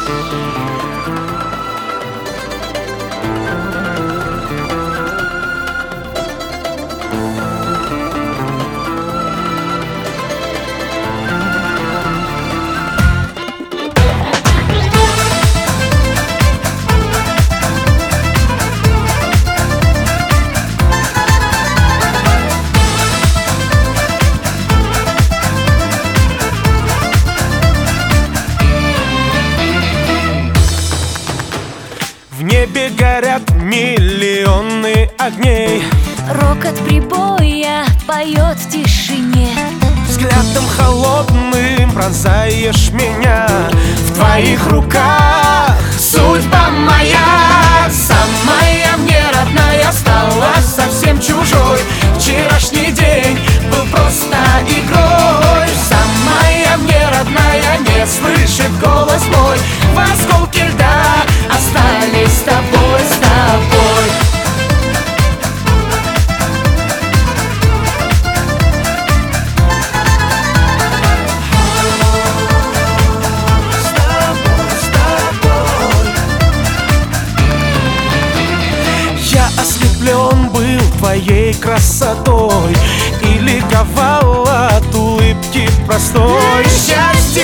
В небе горят миллионы огней. Рокот прибоя поет в тишине. Взглядом холодным пронзаешь меня. В твоих руках судьба моя. Самая мне родная стала совсем чужой. Вчерашний день был просто игрой. Самая мне родная не слышит голос мой. В осколке льда остались с тобой, с тобой. Я ослеплен был твоей красотой и ликовал от улыбки простой. Счастье